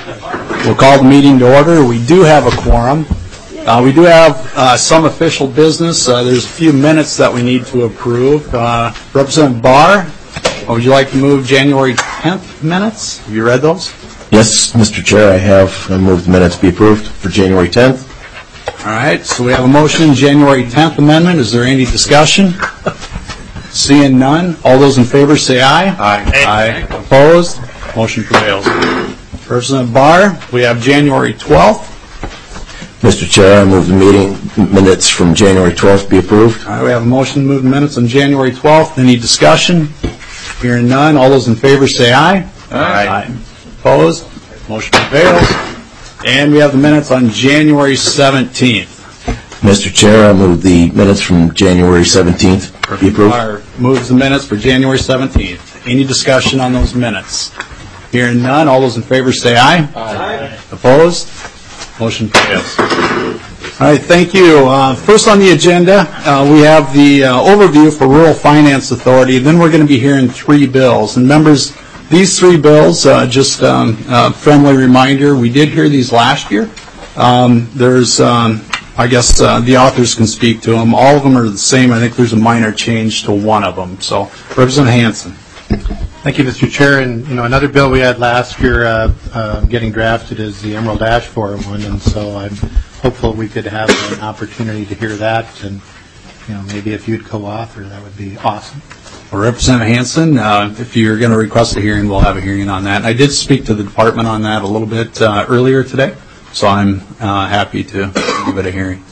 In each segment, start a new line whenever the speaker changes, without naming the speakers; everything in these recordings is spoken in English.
We'll call the meeting to order. We do have a quorum. We do have some official business. There's a few minutes that we need to approve. Representative Barr, would you like to move January 10th minutes? Have you read those?
Yes, Mr. Chair, I have. I move the minutes be approved for January 10th.
All right, so we have a motion, January 10th amendment. Is there any discussion? Seeing none, all those in favor say aye.
Aye.
Aye. Opposed? Motion prevails. Representative Barr, we have January 12th.
Mr. Chair, I move the meeting minutes from January 12th be approved.
All right, we have a motion to move the minutes on January 12th. Any discussion? Hearing none, all those in favor say aye.
Aye.
Opposed? Motion prevails. And we have the minutes on January 17th.
Mr. Chair, I move the minutes from January 17th be approved.
Barr moves the minutes for January 17th. Any discussion on those minutes? Hearing none, all those in favor say aye.
Aye.
Opposed? Motion prevails. All right, thank you. First on the agenda, we have the overview for Rural Finance Authority. Then we're going to be hearing three bills. And members, these three bills, just a friendly reminder, we did hear these last year. There's, I guess the authors can speak to them. All of them are the same. I think there's a minor change to one of them. So, Representative Hansen.
Thank you, Mr. Chair. And another bill we had last year getting drafted is the Emerald Ash Forum one, and so I'm hopeful we could have an opportunity to hear that, and maybe if you'd co-author, that would be awesome.
Well, Representative Hansen, if you're going to request a hearing, we'll have a hearing on that. I did speak to the department on that a little bit earlier today, so I'm happy to give it a hearing.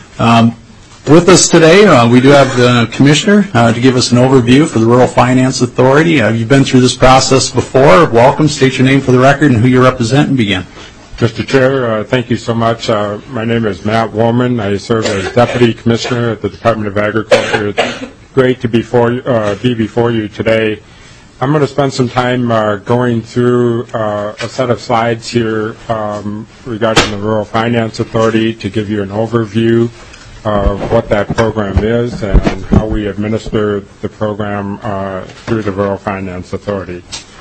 With us today, we do have the Commissioner to give us an overview for the Rural Finance Authority. You've been through this process before. Welcome. State your name for the record and who you represent and begin.
Mr. Chair, thank you so much. My name is Matt Woolman. I serve as Deputy Commissioner at the Department of Agriculture. It's great to be before you today. I'm going to spend some time going through a set of slides here regarding the Rural Finance Authority to give you an overview of what that program is and how we administer the program through the Rural Finance Authority.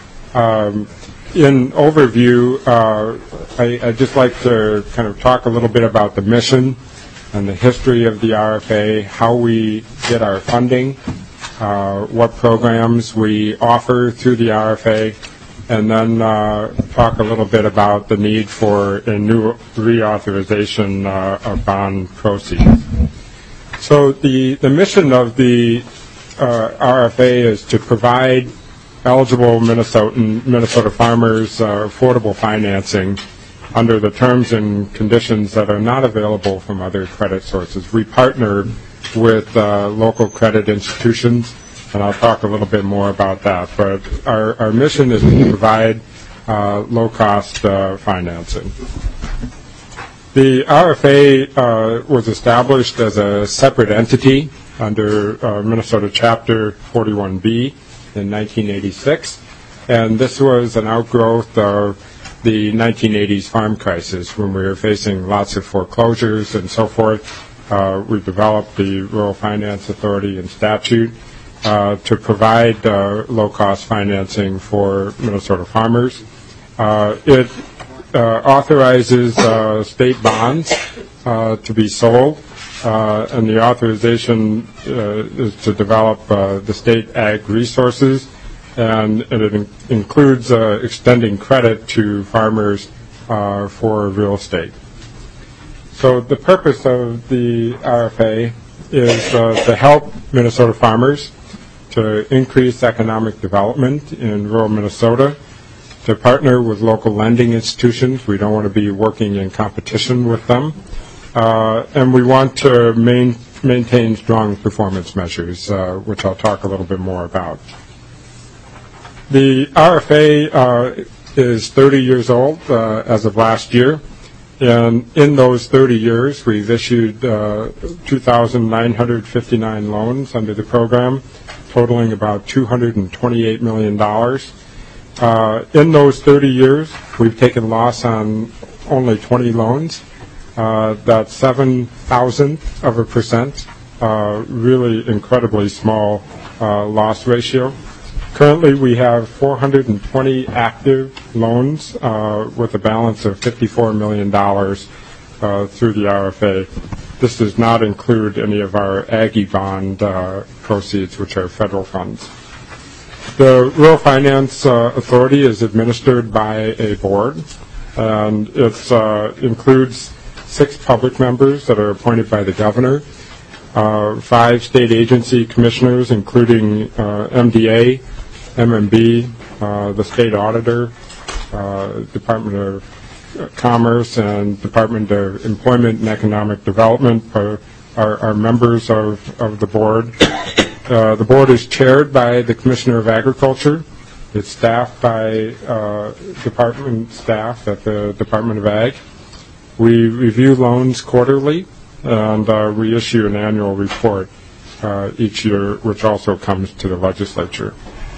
In overview, I'd just like to kind of talk a little bit about the mission and the history of the RFA, how we get our funding, what programs we offer through the RFA, and then talk a little bit about the need for a new reauthorization of bond proceeds. So the mission of the RFA is to provide eligible Minnesota farmers affordable financing under the terms and conditions that are not available from other credit sources. We partner with local credit institutions, and I'll talk a little bit more about that. But our mission is to provide low-cost financing. The RFA was established as a separate entity under Minnesota Chapter 41B in 1986, and this was an outgrowth of the 1980s farm crisis when we were facing lots of foreclosures and so forth. We developed the Rural Finance Authority and statute to provide low-cost financing for Minnesota farmers. It authorizes state bonds to be sold, and the authorization is to develop the state ag resources, and it includes extending credit to farmers for real estate. So the purpose of the RFA is to help Minnesota farmers to increase economic development in rural Minnesota, to partner with local lending institutions. We don't want to be working in competition with them. And we want to maintain strong performance measures, which I'll talk a little bit more about. The RFA is 30 years old as of last year. And in those 30 years, we've issued 2,959 loans under the program, totaling about $228 million. In those 30 years, we've taken loss on only 20 loans. That's 0.007%, really incredibly small loss ratio. Currently, we have 420 active loans with a balance of $54 million through the RFA. This does not include any of our Aggie bond proceeds, which are federal funds. The Rural Finance Authority is administered by a board, and it includes 6 public members that are appointed by the governor, 5 state agency commissioners, including MDA, MMB, the state auditor, Department of Commerce, and Department of Employment and Economic Development are members of the board. The board is chaired by the Commissioner of Agriculture. It's staffed by department staff at the Department of Ag. We review loans quarterly, and we issue an annual report each year, which also comes to the legislature.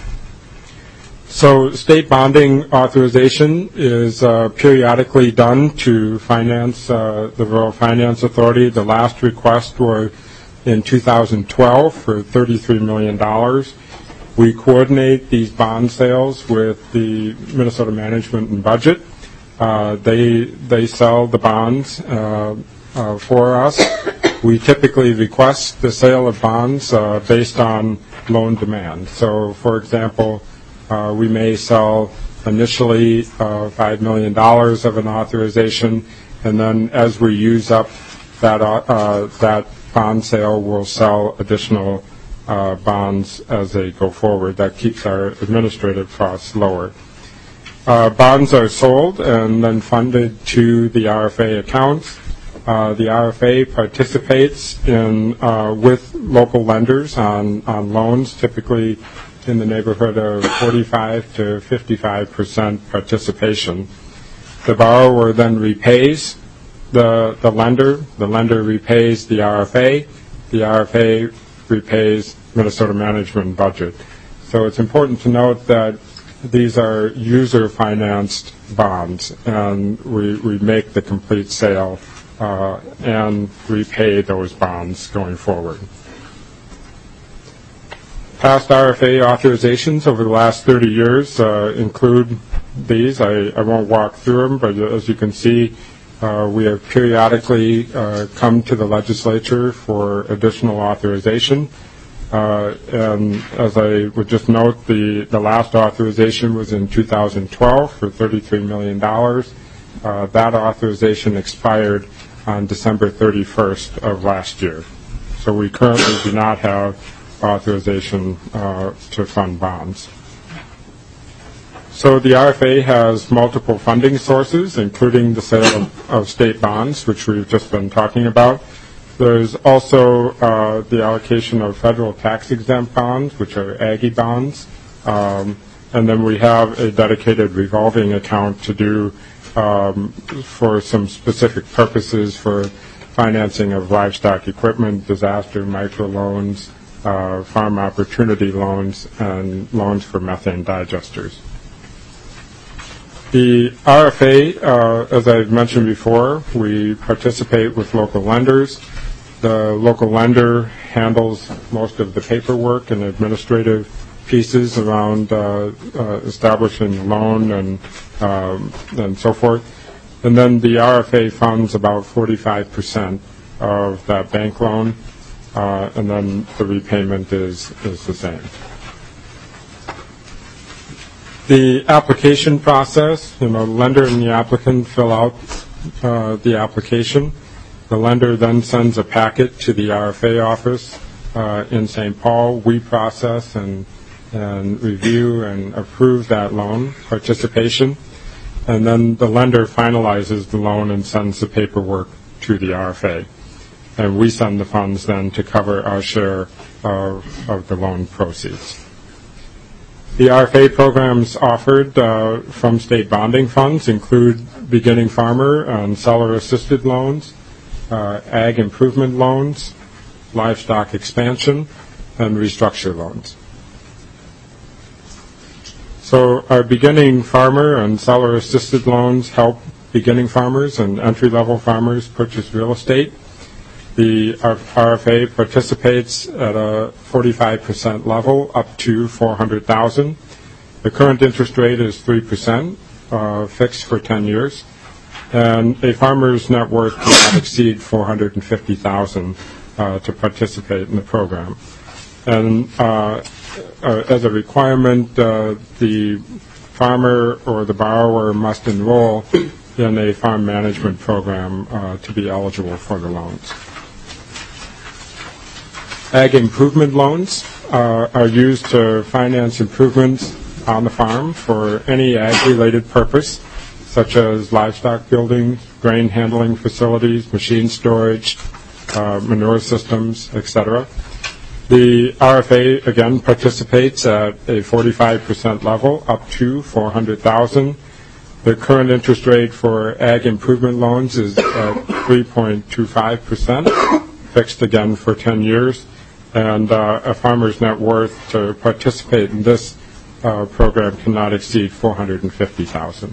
So state bonding authorization is periodically done to finance the Rural Finance Authority. The last request was in 2012 for $33 million. We coordinate these bond sales with the Minnesota Management and Budget. They sell the bonds for us. We typically request the sale of bonds based on loan demand. So, for example, we may sell initially $5 million of an authorization, and then as we use up that bond sale, we'll sell additional bonds as they go forward. That keeps our administrative costs lower. Bonds are sold and then funded to the RFA accounts. The RFA participates with local lenders on loans, typically in the neighborhood of 45 to 55% participation. The borrower then repays the lender. The lender repays the RFA. The RFA repays Minnesota Management and Budget. So it's important to note that these are user-financed bonds, and we make the complete sale and repay those bonds going forward. Past RFA authorizations over the last 30 years include these. I won't walk through them, but as you can see, we have periodically come to the legislature for additional authorization. And as I would just note, the last authorization was in 2012 for $33 million. That authorization expired on December 31st of last year. So we currently do not have authorization to fund bonds. So the RFA has multiple funding sources, including the sale of state bonds, which we've just been talking about. There's also the allocation of federal tax-exempt bonds, which are Aggie bonds. And then we have a dedicated revolving account to do for some specific purposes for financing of livestock equipment, disaster microloans, farm opportunity loans, and loans for methane digesters. The RFA, as I've mentioned before, we participate with local lenders. The local lender handles most of the paperwork and administrative pieces around establishing the loan and so forth. And then the RFA funds about 45% of that bank loan, and then the repayment is the same. The application process, the lender and the applicant fill out the application. The lender then sends a packet to the RFA office in St. Paul. We process and review and approve that loan participation. And then the lender finalizes the loan and sends the paperwork to the RFA. And we send the funds then to cover our share of the loan proceeds. The RFA programs offered from state bonding funds include beginning farmer and seller-assisted loans, ag improvement loans, livestock expansion, and restructure loans. So our beginning farmer and seller-assisted loans help beginning farmers and entry-level farmers purchase real estate. The RFA participates at a 45% level up to $400,000. The current interest rate is 3%, fixed for 10 years. And a farmer's net worth cannot exceed $450,000 to participate in the program. And as a requirement, the farmer or the borrower must enroll in a farm management program to be eligible for the loans. Ag improvement loans are used to finance improvements on the farm for any ag-related purpose, such as livestock building, grain handling facilities, machine storage, manure systems, etc. The RFA, again, participates at a 45% level up to $400,000. The current interest rate for ag improvement loans is at 3.25%, fixed again for 10 years. And a farmer's net worth to participate in this program cannot exceed $450,000.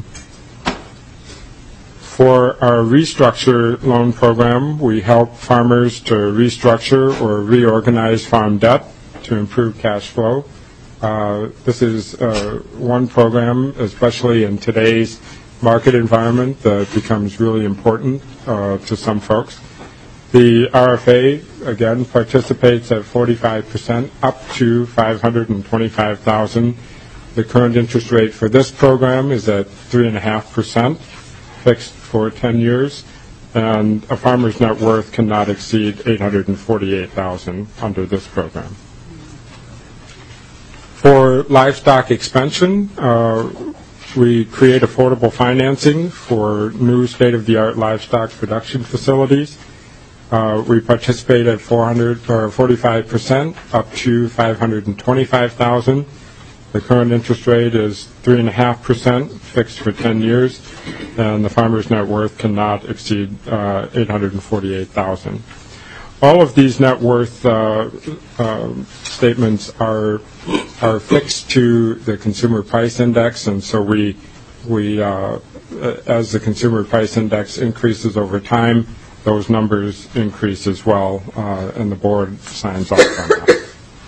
For our restructure loan program, we help farmers to restructure or reorganize farm debt to improve cash flow. This is one program, especially in today's market environment, that becomes really important to some folks. The RFA, again, participates at 45% up to $525,000. The current interest rate for this program is at 3.5%, fixed for 10 years, and a farmer's net worth cannot exceed $848,000 under this program. For livestock expansion, we create affordable financing for new state-of-the-art livestock production facilities. We participate at 45% up to $525,000. The current interest rate is 3.5%, fixed for 10 years, and the farmer's net worth cannot exceed $848,000. All of these net worth statements are fixed to the consumer price index, and so we as the consumer price index increases over time, those numbers increase as well, and the board signs off on that.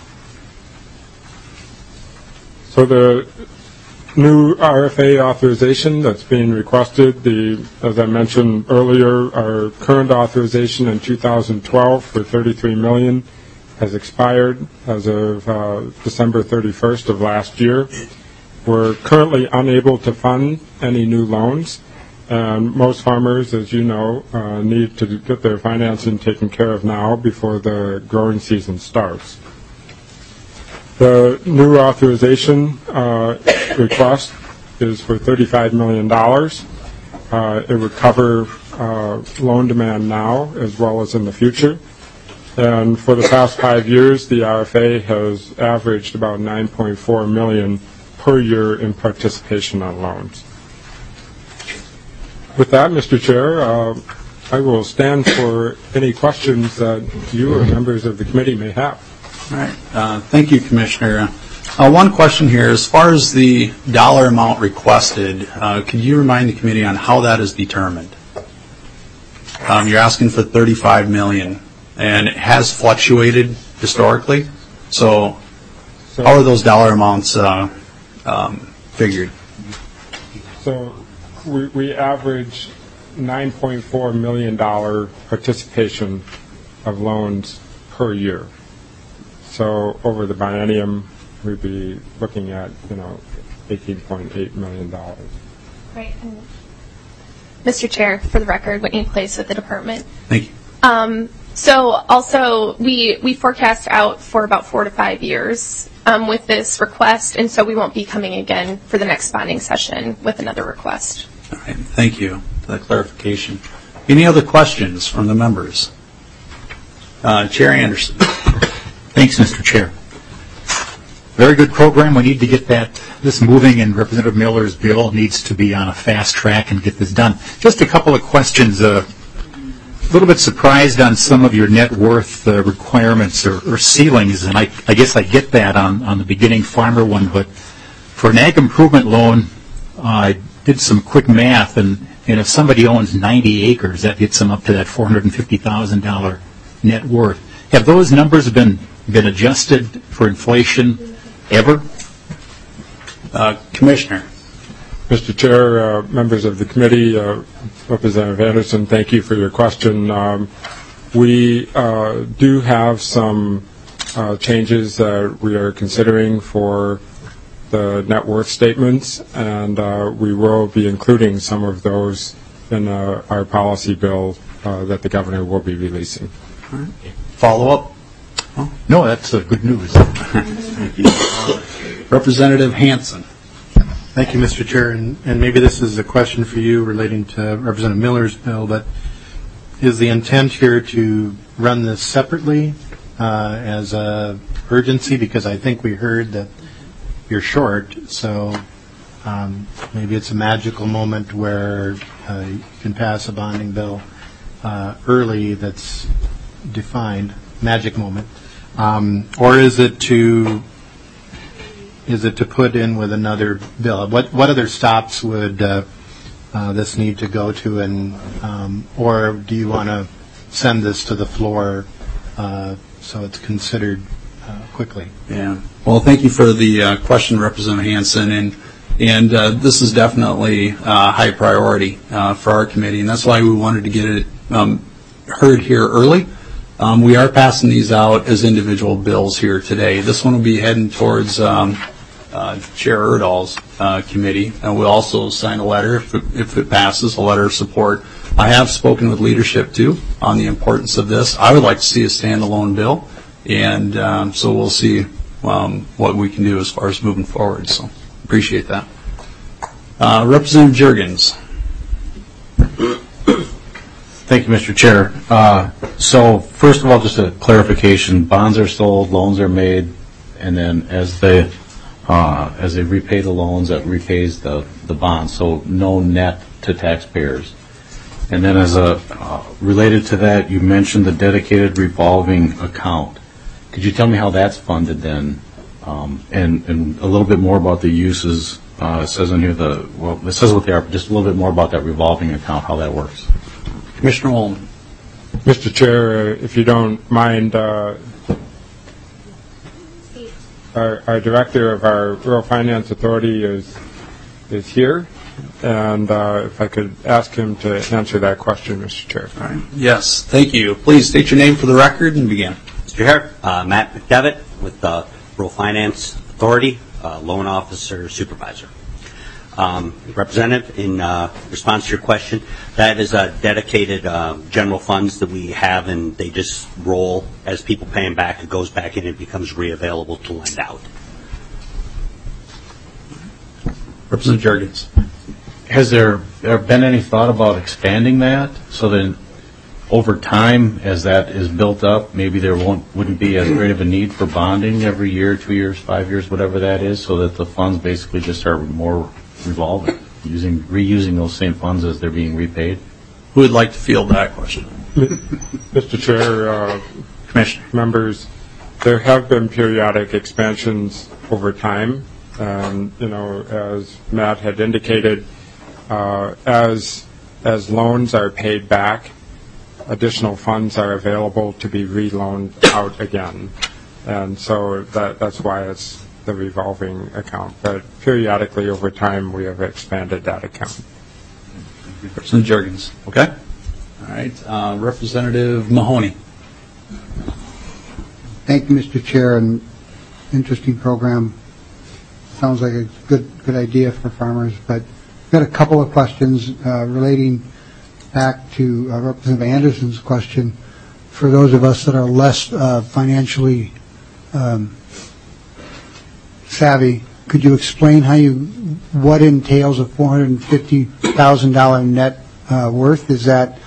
So the new RFA authorization that's being requested, as I mentioned earlier, our current authorization in 2012 for $33 million has expired as of December 31st of last year. We're currently unable to fund any new loans. And most farmers, as you know, need to get their financing taken care of now before the growing season starts. The new authorization request is for $35 million. It would cover loan demand now as well as in the future. And for the past 5 years, the RFA has averaged about $9.4 million per year in participation on loans. With that, Mr. Chair, I will stand for any questions that you or members of the committee may have.
All right. Thank you, Commissioner. One question here. As far as the dollar amount requested, could you remind the committee on how that is determined? You're asking for $35 million, and it has fluctuated historically. So how are those dollar amounts figured?
So we average $9.4 million participation of loans per year. So over the biennium, we'd be looking at, $18.8 million.
Right. And Mr. Chair, for the record, Whitney Place with the department.
Thank you.
So also, we forecast out for about 4 to 5 years with this request, and so we won't be coming again for the next bonding session with another request.
All right. Thank you for that clarification. Any other questions from the members? Chair Anderson.
Thanks, Mr. Chair. Very good program. We need to get this moving, and Representative Miller's bill needs to be on a fast track and get this done. Just a couple of questions. A little bit surprised on some of your net worth requirements or ceilings, and I guess I get that on the beginning farmer one, but for an ag improvement loan, I did some quick math, and if somebody owns 90 acres, that gets them up to that $450,000 net worth. Have those numbers been adjusted for inflation ever?
Commissioner.
Mr. Chair, members of the committee, Representative Anderson, thank you for your question. We do have some changes that we are considering for the net worth statements, and we will be including some of those in our policy bill that the governor will be releasing.
Follow-up?
No, that's good news.
Representative Hansen.
Thank you, Mr. Chair, and maybe this is a question for you relating to Representative Miller's bill, but is the intent here to run this separately as a urgency? Because I think we heard that you're short, so maybe it's a magical moment where you can pass a bonding bill early that's defined, magic moment, or is it to put in with another bill? What other stops would this need to go to, and or do you want to send this to the floor so it's considered quickly?
Yeah. Well, thank you for the question, Representative Hansen, and this is definitely high priority for our committee, and that's why we wanted to get it heard here early. We are passing these out as individual bills here today. This one will be heading towards Chair Erdahl's committee, and we'll also sign a letter if it passes, a letter of support. I have spoken with leadership too on the importance of this. I would like to see a standalone bill, and so we'll see what we can do as far as moving forward. So appreciate that. Representative Juergens.
Thank you, Mr. Chair. So first of all, just a clarification: bonds are sold, loans are made, and then as they repay the loans, that repays the bonds. So no net to taxpayers. And then as related to that, you mentioned the dedicated revolving account. Could you tell me how that's funded then, and a little bit more about the uses? It says in here it says what they are, but just a little bit more about that revolving account, how that works.
Commissioner Holm.
Mr. Chair, if you don't mind, our director of our Rural Finance Authority is here, and if I could ask him to answer that question, Mr. Chair.
All right. Yes, thank you. Please state your name for the record and begin.
Mr. Chair, Matt McDevitt with the Rural Finance Authority, loan officer supervisor. Representative, in response to your question, that is a dedicated general funds that we have, and they just roll as people pay them back. It goes back in and becomes re-available to lend out.
Representative Juergens.
Has there been any thought about expanding that so that over time, as that is built up, maybe there wouldn't be as great of a need for bonding every year, 2 years, 5 years, whatever that is, so that the funds basically just are more revolving, reusing those same funds as they're being repaid?
Who would like to field that question?
Mr. Chair,
Commissioner.
members, there have been periodic expansions over time. As Matt had indicated, as loans are paid back, additional funds are available to be re-loaned out again. And so that's why it's the revolving account. But periodically over time, we have expanded that account.
Representative Juergens. Okay. All right. Representative Mahoney.
Thank you, Mr. Chair. An interesting program. Sounds like a good idea for farmers. But I've got a couple of questions relating back to Representative Anderson's question. For those of us that are less financially savvy, could you explain what entails a $450,000 net worth? Is that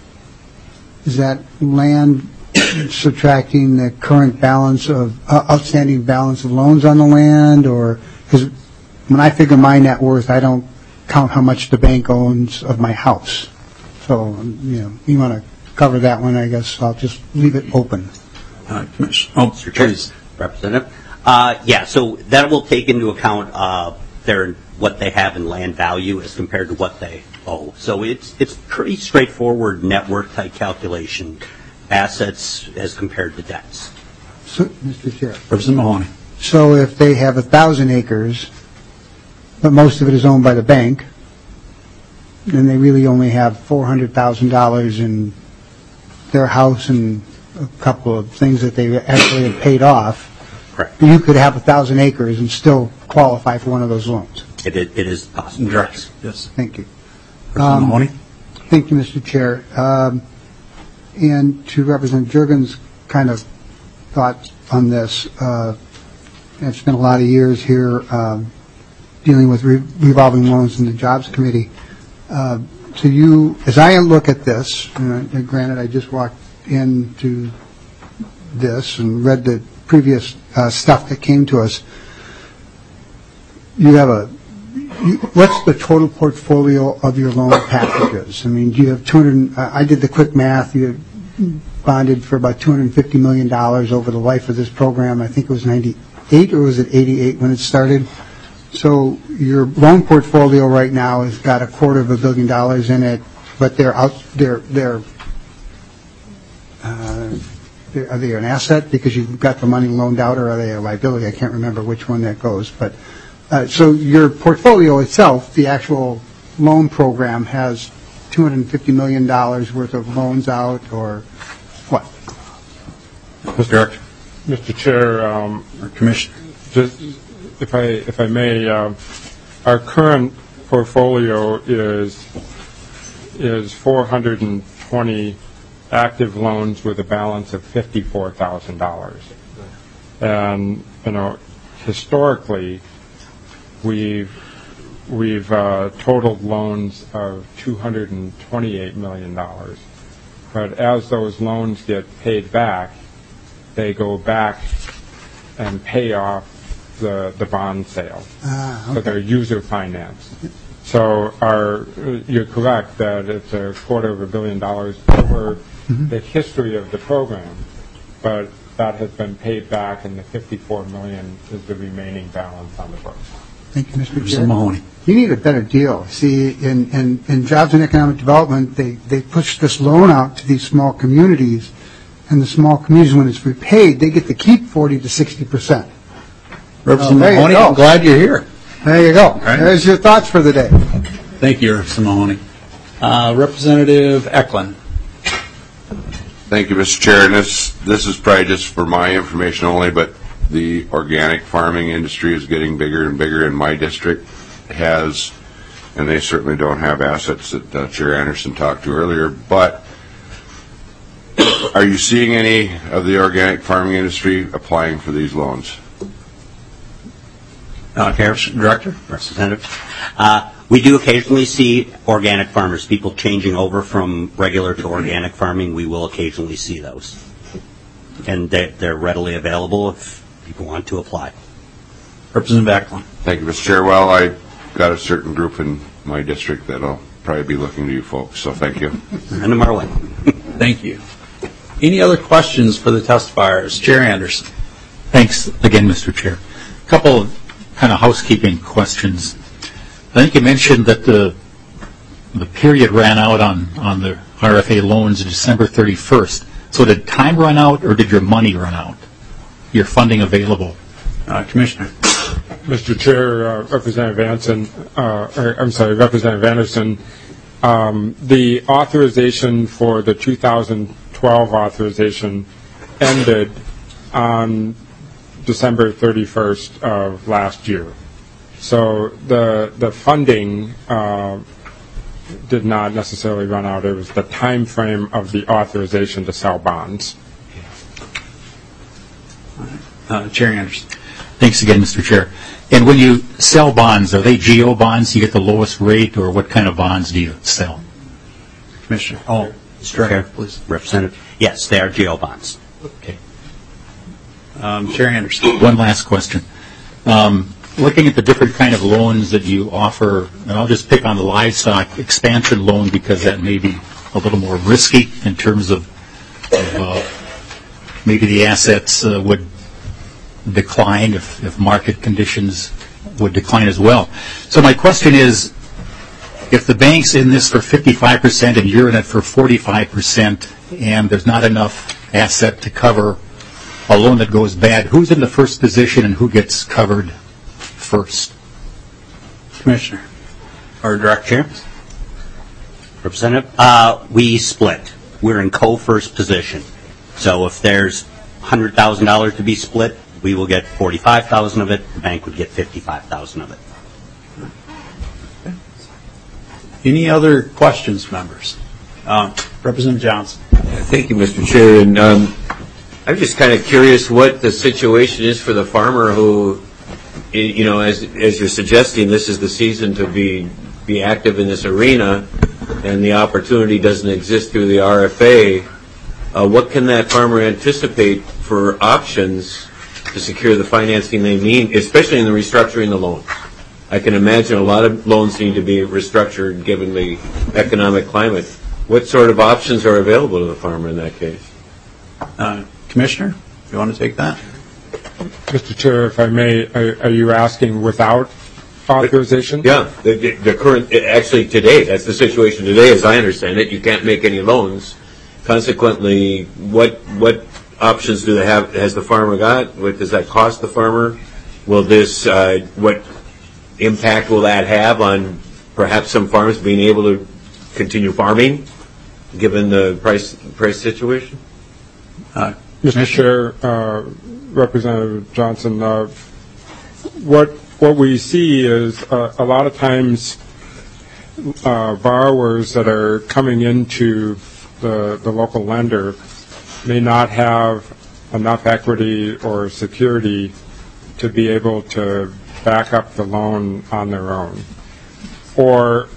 land subtracting the current balance of outstanding balance of loans on the land, or because when I figure my net worth, I don't count how much the bank owns of my house. So you want to cover that one? I guess I'll just leave it open.
Commissioner, please,
Representative. So that will take into account what they have in land value as compared to what they owe. So it's pretty straightforward net worth type calculation. assets as compared to debts.
So, Mr. Chair.
Representative Mahoney.
So if they have 1,000 acres, but most of it is owned by the bank, then they really only have $400,000 in their house and a couple of things that they actually have paid off.
Correct.
You could have 1,000 acres and still qualify for one of those loans.
It is possible.
Director. Yes.
Thank you.
Representative Mahoney.
Thank you, Mr. Chair. And to Representative Juergens' kind of thoughts on this, I've spent a lot of years here dealing with revolving loans in the Jobs Committee. So you, as I look at this, and granted I just walked into this and read the previous stuff that came to us, you have what's the total portfolio of your loan packages? I mean, do you have I did the quick math. You bonded for about $250 million over the life of this program. I think it was 98 or was it 88 when it started? So your loan portfolio right now has got $250 million in it, but are they an asset because you've got the money loaned out, or are they a liability? I can't remember which one that goes. But so your portfolio itself, the actual loan program, has $250 million worth of loans out, or what?
Mr. Director.
Mr. Chair,
Or Commissioner.
just if I may, our current portfolio is 420 active loans with a balance of $54,000, and historically we've totaled loans of $228 million, but as those loans get paid back, they go back and pay off the bond sale.
Okay.
So they're user financed. So you're correct that it's $250 million over the history of the program, but that has been paid back, and the $54 million is the remaining balance on the books.
Thank you, Mr. Chair.
Representative Mahoney.
You need a better deal. See, in Jobs and Economic Development, they push this loan out to these small communities, and the small communities, when it's repaid, they get to keep 40 to 60%.
Representative
there you
Mahoney,
go.
I'm glad you're here.
There you go.
right.
There's your thoughts for the day.
Thank you, Representative Mahoney. Representative Eklund.
Thank you, Mr. Chair. And this is probably just for my information only, but the organic farming industry is getting bigger and bigger in my district. And they certainly don't have assets that Chair Anderson talked to earlier, but are you seeing any of the organic farming industry applying for these loans?
Director.
Representative. We do occasionally see organic farmers, people changing over from regular to organic farming. We will occasionally see those. And they're readily available if people want to apply.
Representative Eklund.
Thank you, Mr. Chair. Well, I got a certain group in my district that'll probably be looking to you folks, so thank you.
Send them our way.
Thank you. Any other questions for the testifiers? Chair Anderson.
Thanks again, Mr. Chair. A couple of kind of housekeeping questions. I think you mentioned that the period ran out on the RFA loans December 31st. So did time run out, or did your money run out? Your funding available?
Commissioner.
Mr. Chair, Representative Anderson, the authorization for the 2012 authorization ended on December 31st of last year. So the funding did not necessarily run out. It was the time frame of the authorization to sell bonds.
Chair Anderson.
Thanks again, Mr. Chair. And when you sell bonds, are they GO bonds? You get the lowest rate, or what kind of bonds do you sell?
Commissioner. Oh, Mr. Director, please.
Representative. Yes, they are GO bonds.
Okay.
Chair Anderson.
One last question. Looking at the different kind of loans that you offer, and I'll just pick on the livestock expansion loan because that may be a little more risky in terms of maybe the assets would decline if market conditions would decline as well. So my question is, If the bank's in this for 55% and you're in it for 45% and there's not enough asset to cover a loan that goes bad, who's in the first position and who gets covered first?
Commissioner.
Or Director Chair? Representative? We split. We're in co-first position. So if there's $100,000 to be split, we will get $45,000 of it. The bank would get $55,000 of it.
Any other questions, members? Representative Johnson.
Thank you, Mr. Chair. And I'm just kind of curious what the situation is for the farmer who, as you're suggesting, this is the season to be active in this arena, and the opportunity doesn't exist through the RFA. What can that farmer anticipate for options to secure the financing they need, especially in the restructuring the loans? I can imagine a lot of loans need to be restructured given the economic climate. What sort of options are available to the farmer in that case?
Commissioner, you want to take that?
Mr. Chair, if I may, are you asking without authorization?
Yeah, the current, actually today, that's the situation today as I understand it. You can't make any loans. Consequently, what options do they have, has the farmer got? What does that cost the farmer? Will this, what impact will that have on perhaps some farmers being able to continue farming given the price situation?
Mr. Chair, Representative Johnson, what we see is a lot of times borrowers that are coming into the local lender may not have enough equity or security to be able to back up the loan on their own, or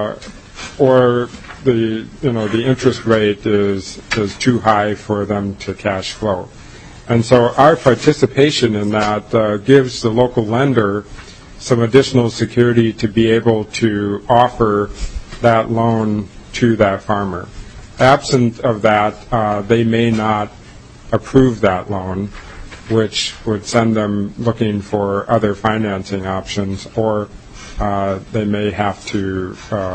the interest rate is too high for them to cash flow. And so our participation in that gives the local lender some additional security to be able to offer that loan to that farmer. Absent of that, they may not approve that loan, which would send them looking for other financing options, or they may have to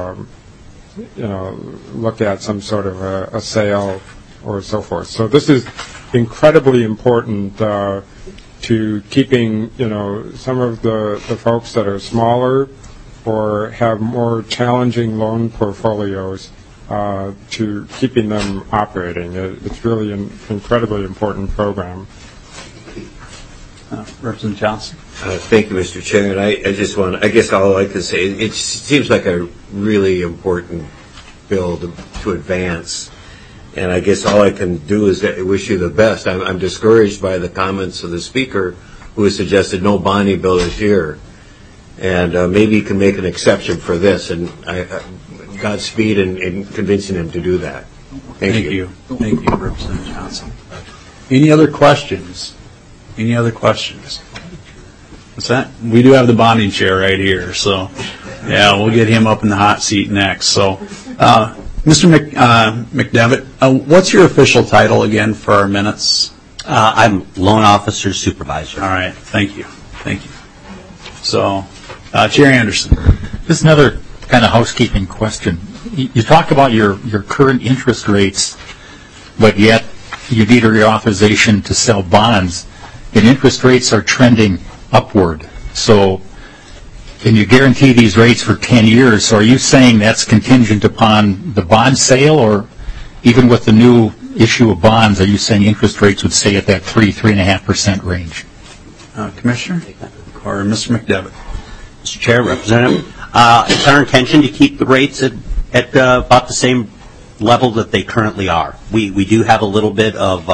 look at some sort of a sale or so forth. So this is incredibly important to keeping some of the folks that are smaller or have more challenging loan portfolios to keeping them operating. It's really an incredibly important program.
Representative Johnson.
Thank you, Mr. Chair. And I guess all I can say, it seems like a really important bill to advance. And I guess all I can do is wish you the best. I'm discouraged by the comments of the speaker who has suggested no bonding bill this year. And maybe you can make an exception for this. And Godspeed in convincing him to do that. Thank you.
Thank you, Representative Johnson. Any other questions? Any other questions? What's that? We do have the bonding chair right here, so yeah, we'll get him up in the hot seat next. So, Mr. McDevitt, what's your official title again for our minutes?
I'm loan officer supervisor.
All right, thank you. Thank you. So, Chair Anderson.
Just another kind of housekeeping question. You talked about your current interest rates, but yet you need a reauthorization to sell bonds, and interest rates are trending upward. So can you guarantee these rates for 10 years? So are you saying that's contingent upon the bond sale, or even with the new issue of bonds, are you saying interest rates would stay at that 3.5% range?
Commissioner or Mr. McDevitt?
Mr. Chair, Representative, it's our intention to keep the rates at about the same level that they currently are. We do have a little bit of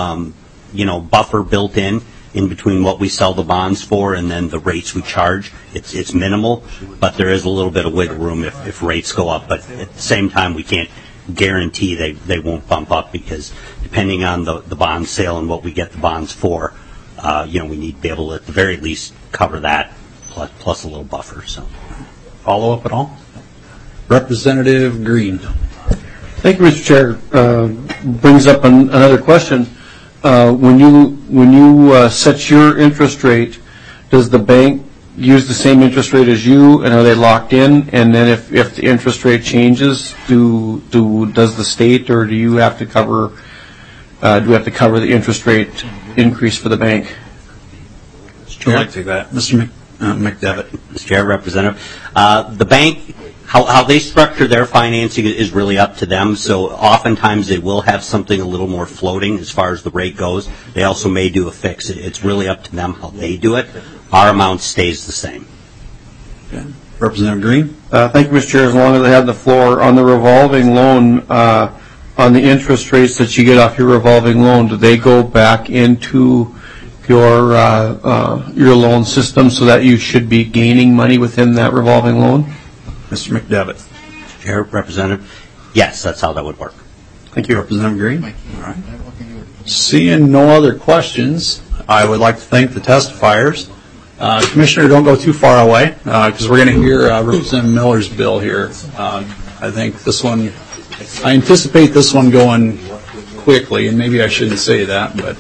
buffer built in between what we sell the bonds for and then the rates we charge. It's minimal, but there is a little bit of wiggle room if rates go up. But at the same time, we can't guarantee they won't bump up, because depending on the bond sale and what we get the bonds for, we need to be able to at the very least cover that plus a little buffer. So,
follow up at all? Representative Green.
Thank you, Mr. Chair. Brings up another question. When you set your interest rate, does the bank use the same interest rate as you, and are they locked in? And then if the interest rate changes, does the state or do you have to cover? Do we have to cover the interest rate increase for the bank?
I'd like to take that, Mr. McDevitt.
Mr. Chair, Representative, the bank. How they structure their financing is really up to them. So oftentimes they will have something a little more floating as far as the rate goes. They also may do a fix. It's really up to them how they do it. Our amount stays the same.
Okay. Representative Green.
Thank you, Mr. Chair. As long as I have the floor on the revolving loan, on the interest rates that you get off your revolving loan, do they go back into your loan system so that you should be gaining money within that revolving loan?
Mr. McDevitt.
Chair, Representative, yes, that's how that would work.
Thank you, Representative Green. All right. Seeing no other questions, I would like to thank the testifiers. Commissioner, don't go too far away because we're going to hear Representative Miller's bill here. I think this one, I anticipate this one going quickly, and maybe I shouldn't say that, but.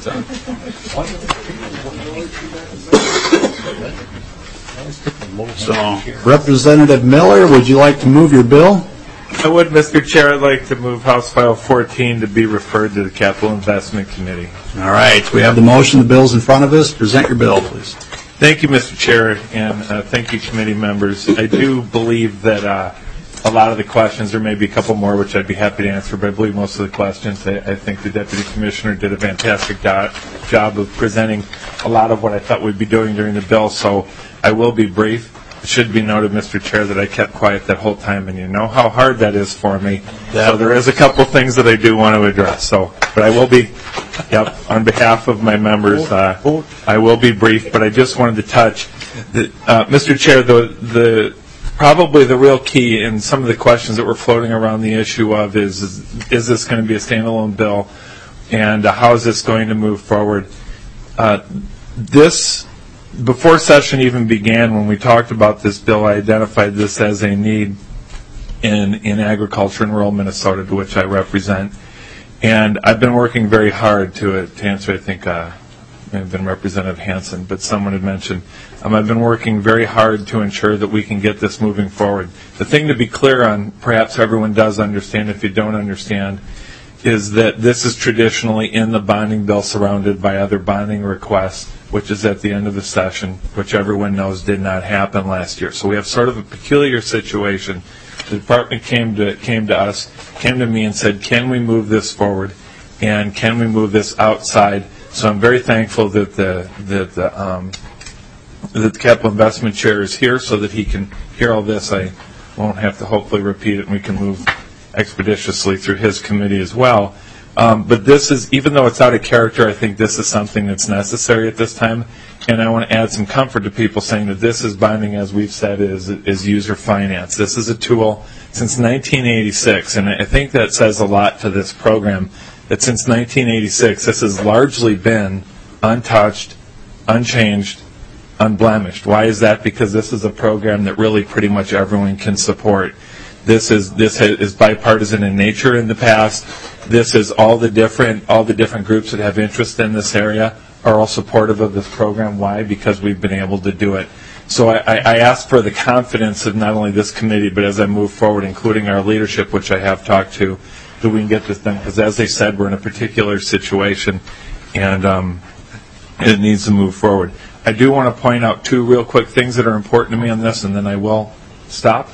So, Representative Miller, would you like to move your bill?
I would, Mr. Chair. I'd like to move House File 14 to be referred to the Capital Investment Committee.
All right. We have the motion. The bill's in front of us. Present your bill, please.
Thank you, Mr. Chair, and thank you, committee members. I do believe that a lot of the questions, there may be a couple more which I'd be happy to answer, but I believe most of the questions, I think the Deputy Commissioner did a fantastic job of presenting a lot of what I thought we'd be doing during the bill, so I will be brief. It should be noted, Mr. Chair, that I kept quiet that whole time, and you know how hard that is for me. So there is a couple things that I do want to address. But I will be, on behalf of my members, I will be brief. But I just wanted to touch, Mr. Chair, probably the real key in some of the questions that were floating around the issue of is this going to be a standalone bill, and how is this going to move forward? Before session even began, when we talked about this bill, I identified this as a need in agriculture in rural Minnesota, to which I represent. And I've been working very hard to answer, I think, may have been Representative Hansen, but someone had mentioned, I've been working very hard to ensure that we can get this moving forward. The thing to be clear on, perhaps everyone does understand, if you don't understand, is that this is traditionally in the bonding bill surrounded by other bonding requests, which is at the end of the session, which everyone knows did not happen last year. So we have sort of a peculiar situation. The department came to me and said, can we move this forward, and can we move this outside? So I'm very thankful that the Capital Investment Chair is here so that he can hear all this. I won't have to hopefully repeat it, and we can move expeditiously through his committee as well. But this is, even though it's out of character, I think this is something that's necessary at this time. And I want to add some comfort to people saying that this is binding, as we've said, is user finance. This is a tool since 1986, and I think that says a lot to this program, that since 1986, this has largely been untouched, unchanged, unblemished. Why is that? Because this is a program that really pretty much everyone can support. This is bipartisan in nature in the past. This is all the different groups that have interest in this area are all supportive of this program. Why? Because we've been able to do it. So I ask for the confidence of not only this committee, but as I move forward, including our leadership, which I have talked to, that we can get this done. Because as they said, we're in a particular situation, and it needs to move forward. I do want to point out two real quick things that are important to me on this, and then I will stop.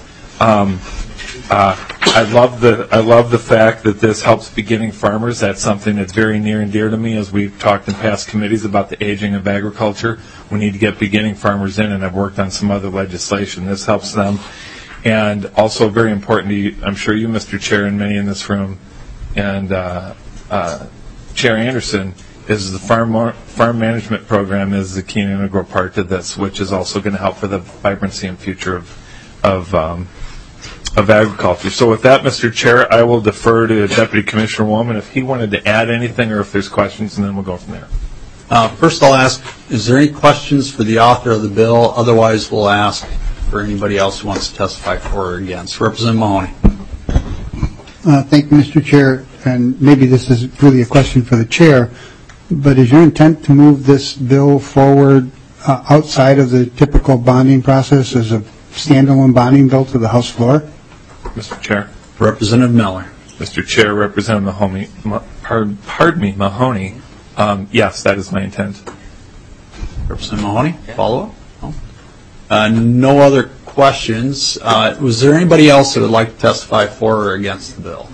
I love the fact that this helps beginning farmers. That's something that's very near and dear to me, as we've talked in past committees about the aging of agriculture. We need to get beginning farmers in, and I've worked on some other legislation. This helps them. And also very important to you, I'm sure you, Mr. Chair, and many in this room, and Chair Anderson, is the farm management program is the key and integral part to this, which is also going to help for the vibrancy and future of agriculture. So with that, Mr. Chair, I will defer to Deputy Commissioner Woolman if he wanted to add anything or if there's questions, and then we'll go from there.
First I'll ask, is there any questions for the author of the bill? Otherwise, we'll ask for anybody else who wants to testify for or against. Representative Mahoney.
Thank you, Mr. Chair. And maybe this is really a question for the Chair, but is your intent to move this bill forward outside of the typical bonding process as a standalone bonding bill to the House floor?
Mr. Chair.
Representative Miller.
Mr. Chair, Representative Mahoney, yes, that is my intent.
Representative Mahoney, follow up? No other questions. Was there anybody else that would like to testify for or against the bill?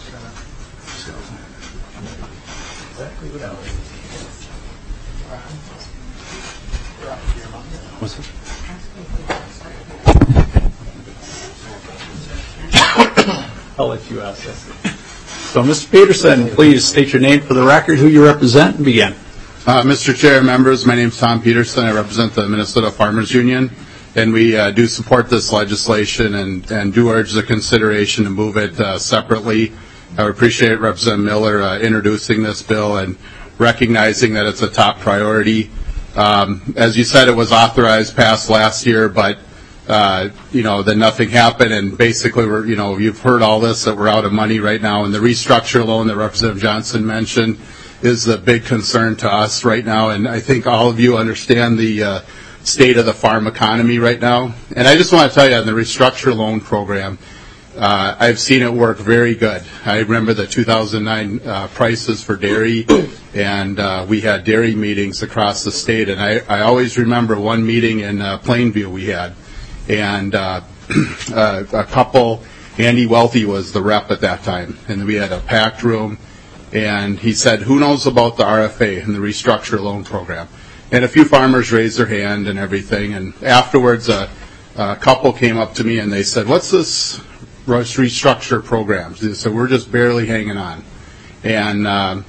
I'll let you ask this. So, Mr. Peterson, please state your name for the record, who you represent, and begin.
Mr. Chair, members, my name is Tom Peterson. I represent the Minnesota Farmers Union, and we do support this legislation and do urge the consideration to move it separately. I would appreciate Representative Miller introducing this bill and recognizing that it's a top priority. As you said, it was authorized, passed last year, but then nothing happened, and basically, you've heard all this, that we're out of money right now, and the restructure loan that Representative Johnson mentioned is the big concern to us right now, and I think all of you understand the state of the farm economy right now. And I just want to tell you, on the restructure loan program, I've seen it work very good. I remember the 2009 prices for dairy, and we had dairy meetings across the state, and I always remember one meeting in Plainview we had, and a couple, Andy Welty was the rep at that time, and we had a packed room, and he said, who knows about the RFA and the restructure loan program? And a few farmers raised their hand and everything, and afterwards a couple came up to me and they said, what's this restructure program? They said, we're just barely hanging on. And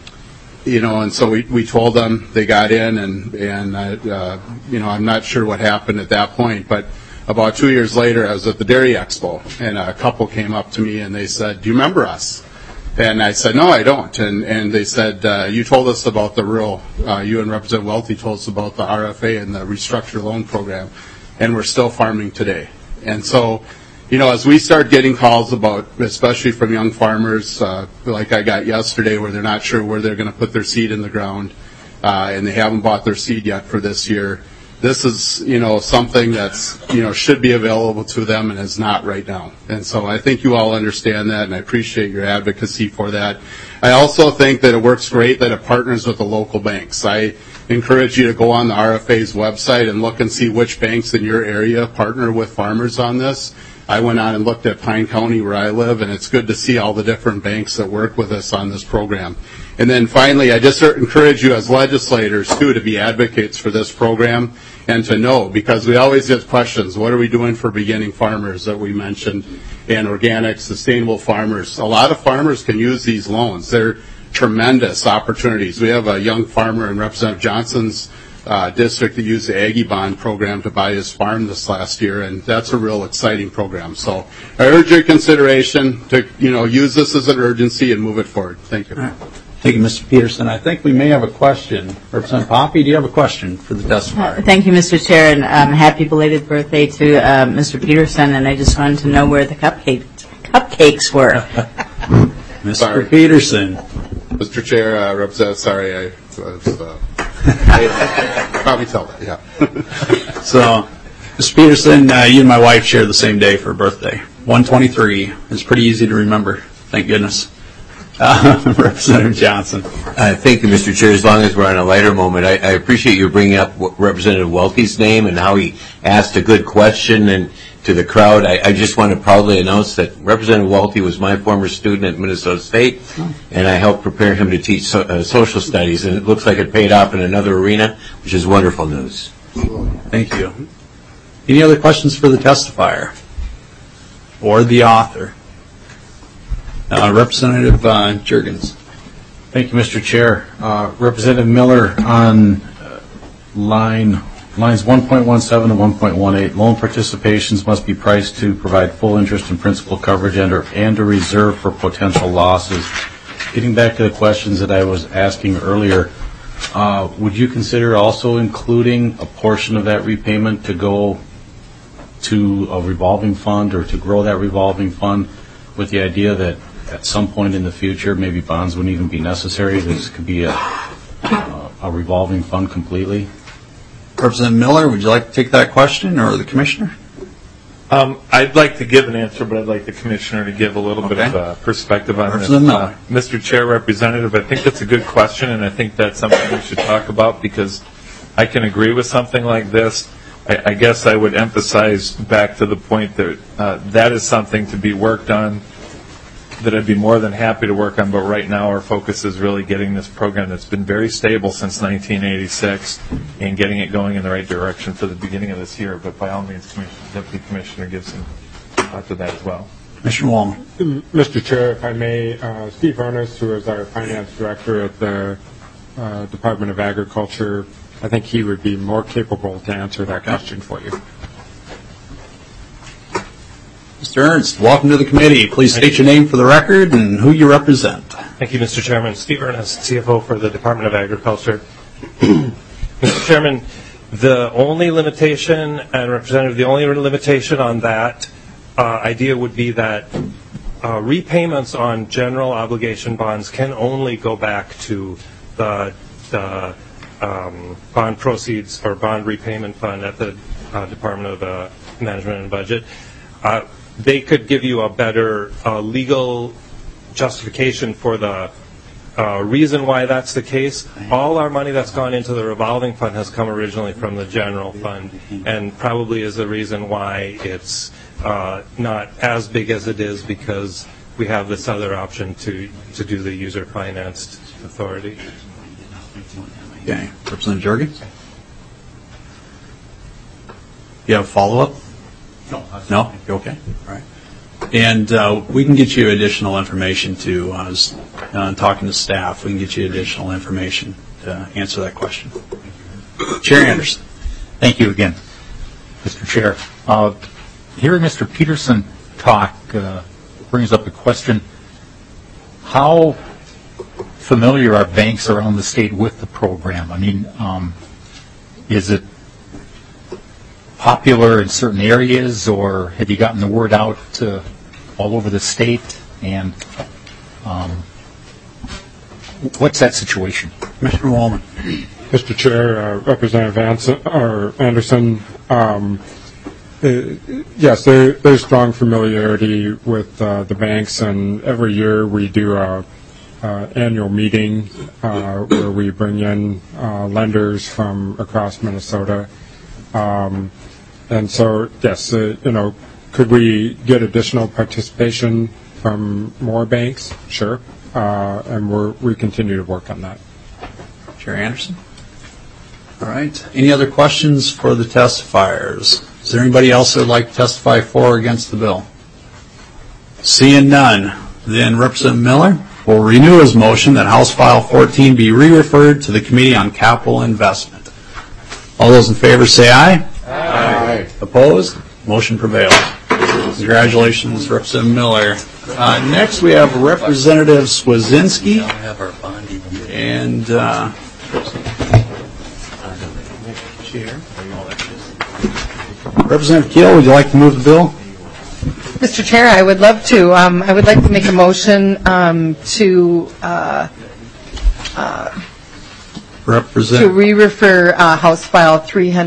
and so we told them, they got in, and I'm not sure what happened at that point, but about 2 years later, I was at the Dairy Expo, and a couple came up to me and they said, do you remember us? And I said, no, I don't. And they said, you told us about the rural, you and Representative Welty told us about the RFA and the restructure loan program, and we're still farming today. And so, as we start getting calls about, especially from young farmers, like I got yesterday, where they're not sure where they're going to put their seed in the ground, and they haven't bought their seed yet for this year, this is, something that's, should be available to them and is not right now. And so I think you all understand that, and I appreciate your advocacy for that. I also think that it works great that it partners with the local banks. I encourage you to go on the RFA's website and look and see which banks in your area partner with farmers on this. I went on and looked at Pine County where I live, and it's good to see all the different banks that work with us on this program. And then finally, I just encourage you as legislators, too, to be advocates for this program and to know, because we always get questions, what are we doing for beginning farmers that we mentioned, and organic, sustainable farmers. A lot of farmers can use these loans. They're tremendous opportunities. We have a young farmer in Representative Johnson's district that used the Aggie Bond program to buy his farm this last year, and that's a real exciting program. So I urge your consideration to, use this as an urgency and move it forward. Thank you.
Thank you, Mr. Peterson. I think we may have a question. Representative Poppy, do you have a question for the testifier?
Thank you, Mr. Chair, and happy belated birthday to Mr. Peterson, and I just wanted to know where the cupcakes were.
Mr. Peterson.
Mr. Chair, Representative, sorry, I probably tell that, yeah.
So, Mr. Peterson, you and my wife share the same day for a birthday. 123. It's pretty easy to remember, thank goodness. Representative Johnson.
Thank you, Mr. Chair. As long as we're on a lighter moment, I appreciate you bringing up Representative Welty's name and how he asked a good question and to the crowd. I just want to proudly announce that Representative Welty was my former student at Minnesota State, and I helped prepare him to teach social studies, and it looks like it paid off in another arena, which is wonderful news.
Thank you. Any other questions for the testifier or the author? Representative Juergens.
Thank you, Mr. Chair. Representative Miller, on lines 1.17 and 1.18, loan participations must be priced to provide full interest and principal coverage and a reserve for potential losses. Getting back to the questions that I was asking earlier, would you consider also including a portion of that repayment to go to a revolving fund or to grow that revolving fund with the idea that at some point in the future, maybe bonds wouldn't even be necessary? This could be a revolving fund completely?
Representative Miller, would you like to take that question, or the Commissioner?
I'd like to give an answer, but I'd like the Commissioner to give a little bit of perspective on this. Mr. Chair, Representative, I think that's a good question, and I think that's something we should talk about, because I can agree with something like this. I guess I would emphasize back to the point that that is something to be worked on, that I'd be more than happy to work on, but right now our focus is really getting this program that's been very stable since 1986 and getting it going in the right direction for the beginning of this year. But by all means, Deputy Commissioner gives some thought to that as well.
Commissioner Wallman.
Mr. Chair, if I may, Steve Ernest, who is our Finance Director at the Department of Agriculture, I think he would be more capable to answer that question for you.
Mr. Ernst, welcome to the committee. Please state your name for the record and who you represent.
Thank you, Mr. Chairman. Steve Ernest, CFO for the Department of Agriculture. Mr. Chairman, the only limitation, and Representative, the only limitation on that idea would be that repayments on general obligation bonds can only go back to the bond proceeds or bond repayment fund at the Department of Management and Budget. They could give you a better legal justification for the reason why that's the case. All our money that's gone into the revolving fund has come originally from the general fund, and probably is the reason why it's not as big as it is, because we have this other option to do the user-financed authority.
Okay. Representative Jorgens? You have a follow-up? No? You okay? All right. And we can get you additional information, too. I was talking to staff. We can get you additional information to answer that question. Chair Anderson.
Thank you again, Mr. Chair. Hearing Mr. Peterson talk brings up a question. How familiar are banks around the state with the program? I mean, is it popular in certain areas, or have you gotten the word out to all over the state? And what's that situation?
Commissioner Wallman.
Mr. Chair, Representative Anderson, yes, there's strong familiarity with the banks, and every year we do a annual meeting where we bring in lenders from across Minnesota. And so, yes, could we get additional participation from more banks? Sure. And we continue to work on that.
Chair Anderson. All right. Any other questions for the testifiers? Is there anybody else that would like to testify for or against the bill? Seeing none, then Representative Miller will renew his motion that House File 14 be re-referred to the Committee on Capital Investment. All those in favor say aye. Aye. Opposed? Motion prevails. Congratulations, Representative Miller. Next, we have Representative Swazinski. And Representative Keel, would you like to move the bill?
Mr. Chair, I would love to. I would like to make a motion to re-refer House File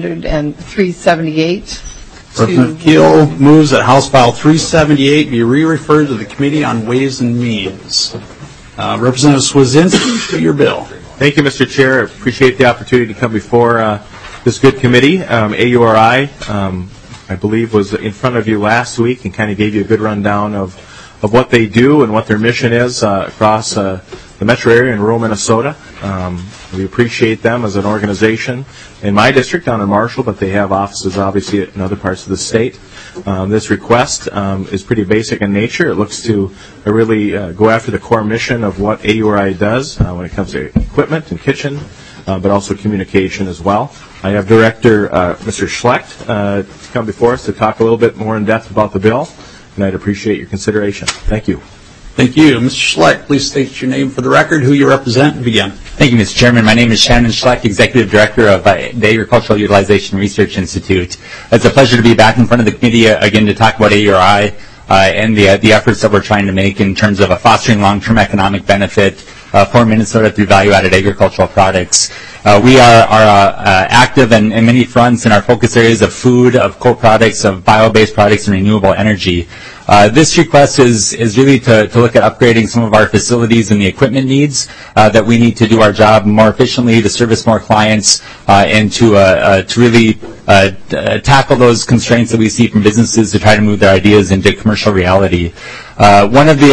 378.
Representative Keel moves that House File 378 be re-referred to the Committee on Ways and Means. Representative Swazinski, to your bill.
Thank you, Mr. Chair. I appreciate the opportunity to come before this good committee. AURI, I believe, was in front of you last week and kind of gave you a good rundown of what they do and what their mission is across the metro area in rural Minnesota. We appreciate them as an organization in my district down in Marshall, but they have offices obviously in other parts of the state. This request is pretty basic in nature. It looks to really go after the core mission of what AURI does when it comes to equipment and kitchen, but also communication as well. I have Director Mr. Schlecht come before us to talk a little bit more in depth about the bill, and I'd appreciate your consideration. Thank you.
Thank you. Mr. Schlecht, please state your name for the record, who you represent, and begin.
Thank you, Mr. Chairman. My name is Shannon Schlecht, Executive Director of the Agricultural Utilization Research Institute. It's a pleasure to be back in front of the committee again to talk about AURI and the efforts that we're trying to make in terms of fostering long-term economic benefit for Minnesota through value-added agricultural products. We are active in many fronts in our focus areas of food, of co-products, of bio-based products, and renewable energy. This request is really to look at upgrading some of our facilities and the equipment needs that we need to do our job more efficiently, to service more clients, and to really tackle those constraints that we see from businesses to try to move their ideas into commercial reality. One of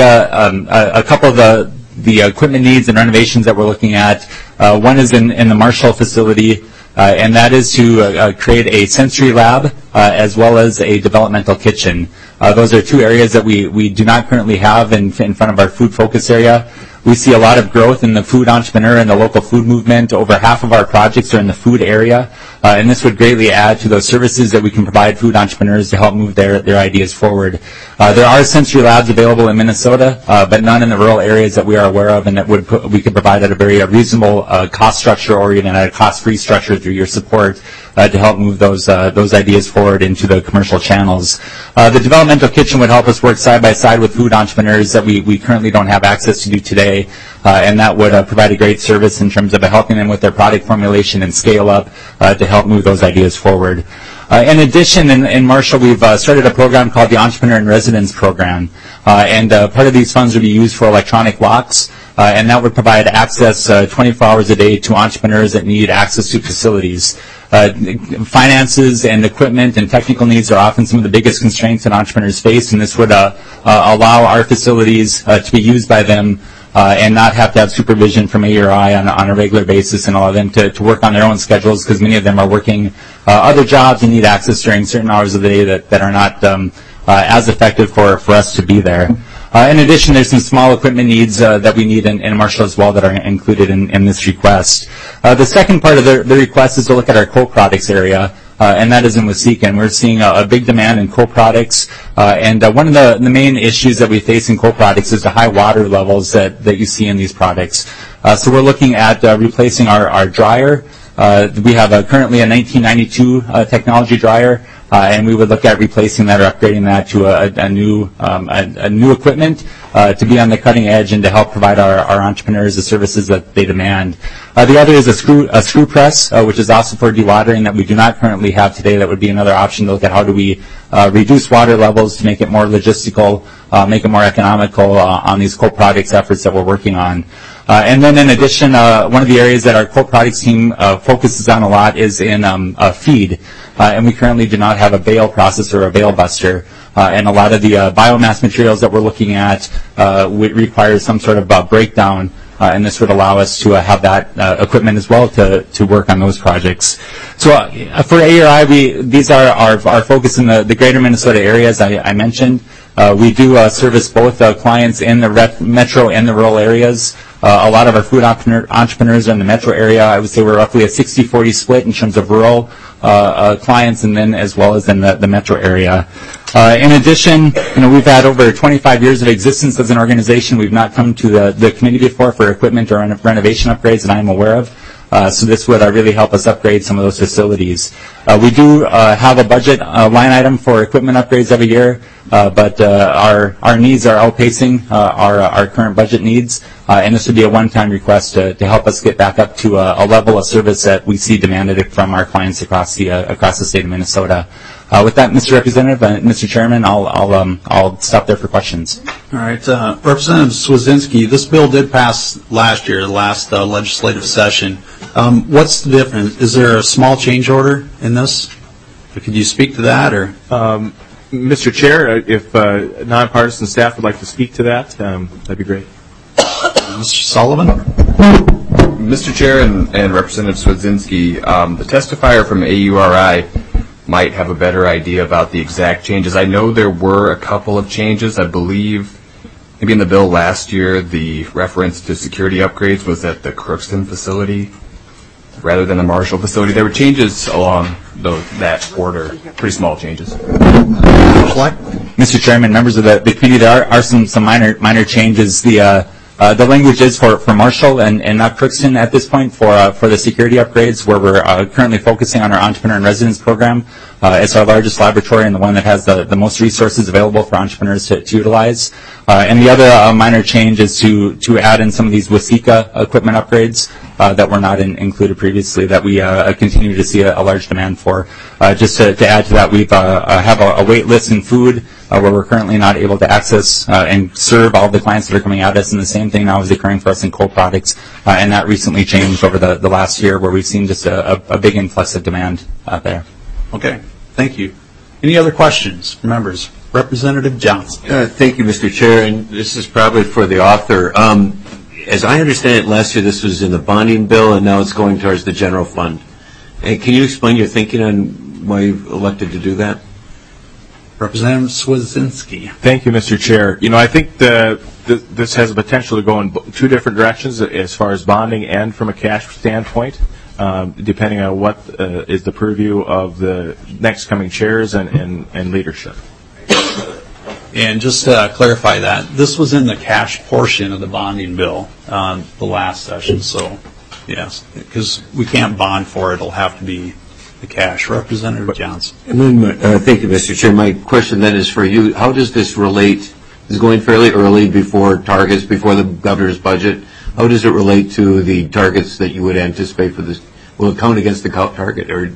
a couple of the equipment needs and renovations that we're looking at, one is in the Marshall facility, and that is to create a sensory lab as well as a developmental kitchen. Those are two areas that we do not currently have in front of our food focus area. We see a lot of growth in the food entrepreneur and the local food movement. Over half of our projects are in the food area, and this would greatly add to those services that we can provide food entrepreneurs to help move their ideas forward. There are sensory labs available in Minnesota, but none in the rural areas that we are aware of, and that we could provide at a very reasonable cost structure or even at a cost-free structure through your support to help move those ideas forward into the commercial channels. The developmental kitchen would help us work side by side with food entrepreneurs that we currently don't have access to do today, and that would provide a great service in terms of helping them with their product formulation and scale up to help move those ideas forward. In addition, in Marshall, we've started a program called the Entrepreneur in Residence Program, and part of these funds would be used for electronic locks, and that would provide access 24 hours a day to entrepreneurs that need access to facilities. Finances and equipment and technical needs are often some of the biggest constraints that entrepreneurs face, and this would allow our facilities to be used by them and not have to have supervision from AURI on a regular basis, and allow them to work on their own schedules, because many of them are working other jobs and need access during certain hours of the day that are not as effective for us to be there. In addition, there's some small equipment needs that we need in Marshall as well that are included in this request. The second part of the request is to look at our co-products area, and that is in Waseca. And we're seeing a big demand in co-products, and one of the main issues that we face in co-products is the high water levels that you see in these products. So we're looking at replacing our dryer. We have currently a 1992 technology dryer, and we would look at replacing that or upgrading that to a new equipment to be on the cutting edge and to help provide our entrepreneurs the services that they demand. The other is a screw press, which is also for dewatering that we do not currently have today. That would be another option to look at how do we reduce water levels to make it more logistical, make it more economical on these co-products efforts that we're working on. And then in addition, one of the areas that our co-products team focuses on a lot is in feed. And we currently do not have a bale processor or a bale buster. And a lot of the biomass materials that we're looking at require some sort of breakdown, and this would allow us to have that equipment as well to work on those projects. So for AURI, these are our focus in the greater Minnesota areas I mentioned. We do service both clients in the metro and the rural areas. A lot of our food entrepreneurs are in the metro area. I would say we're roughly a 60-40 split in terms of rural clients, and then as well as in the metro area. In addition, we've had over 25 years of existence as an organization. We've not come to the committee before for equipment or renovation upgrades that I'm aware of. So this would really help us upgrade some of those facilities. We do have a budget line item for equipment upgrades every year, but our needs are outpacing our current budget needs, and this would be a one-time request to help us get back up to a level of service that we see demanded from our clients across the state of Minnesota. With that, Mr. Representative, Mr. Chairman, I'll stop there for questions.
All right, Representative Swedzinski, this bill did pass last year, the last legislative session. What's the difference? Is there a small change order in this? Could you speak to that, or?
Mr. Chair, if nonpartisan staff would like to speak to that, that'd be great.
Mr. Sullivan?
Mr. Chair and Representative Swedzinski, the testifier from AURI might have a better idea about the exact changes. I know there were a couple of changes. I believe maybe in the bill last year, the reference to security upgrades was at the Crookston facility rather than the Marshall facility. There were changes along that order, pretty small changes.
Mr. Chairman, members of the committee, there are some minor changes. The language is for Marshall and not Crookston at this point for the security upgrades, where we're currently focusing on our Entrepreneur in Residence program. It's our largest laboratory and the one that has the most resources available for entrepreneurs to utilize. And the other minor change is to add in some of these Waseca equipment upgrades. that were not included previously that we continue to see a large demand for. Just to add to that, we have a wait list in food where we're currently not able to access and serve all the clients that are coming at us, and the same thing now is occurring for us in cold products, and that recently changed over the last year where we've seen just a big influx of demand there.
Okay, thank you. Any other questions from members? Representative Johnson.
Thank you, Mr. Chair, and this is probably for the author. As I understand it, last year this was in the bonding bill, and now it's going towards the general fund. And can you explain your thinking on why you've elected to do that?
Representative Swedzinski.
Thank you, Mr. Chair. I think this has the potential to go in two different directions as far as bonding and from a cash standpoint, depending on what is the purview of the next coming chairs and leadership.
And just to clarify that, this was in the cash portion of the bonding bill the last session, so yes, because we can't bond for it, it'll have to be the cash. Representative Johnson.
And then, thank you, Mr. Chair. My question then is for you. How does this relate? This is going fairly early before targets, before the governor's budget. How does it relate to the targets that you would anticipate for this? Will it count against the target? Or